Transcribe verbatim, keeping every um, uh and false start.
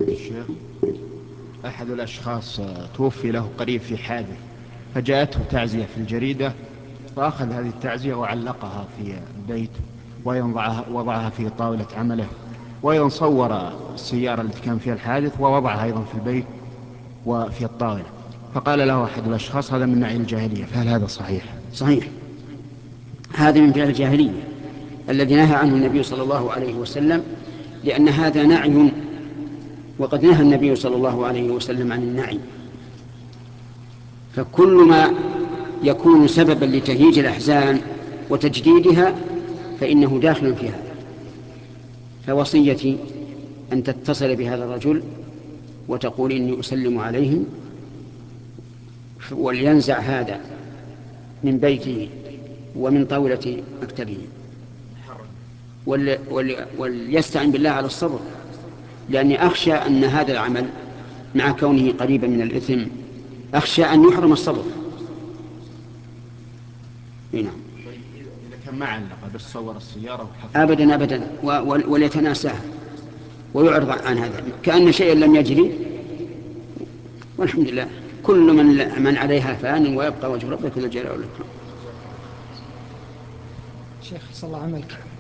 الشيخ، أحد الأشخاص توفي له قريب في حادث، فجاءته تعزية في الجريدة، فأخذ هذه التعزية وعلقها في البيت، وأيضا وضعها في طاولة عمله، وأيضا صور السيارة التي كان فيها الحادث ووضعها أيضا في البيت وفي الطاولة. فقال له أحد الأشخاص: هذا من نعي الجاهلية، فهل هذا صحيح؟ صحيح، هذا من فعل الجاهلية الذي نهى عنه النبي صلى الله عليه وسلم، لأن هذا نعي، وقد نهى النبي صلى الله عليه وسلم عن النعي. فكل ما يكون سببا لتهييج الأحزان وتجديدها فإنه داخل في هذا. فوصيتي أن تتصل بهذا الرجل وتقول إني أسلم عليهم، ولينزع هذا من بيته ومن طاولة مكتبه، وليستعن بالله على الصبر، لأني أخشى أن هذا العمل مع كونه قريبا من الإثم أخشى أن يحرم الصبر. هنا. إذا كان ما علق بس صور السيارة وحفظ أبدا أبدا، وليتناساها ويعرض عن هذا كأن شيئا لم يجري، والحمد لله. كل من من عليها فان ويبقى وجه ربك ذو الجلال والإكرام. شيخ صلى الله عملك.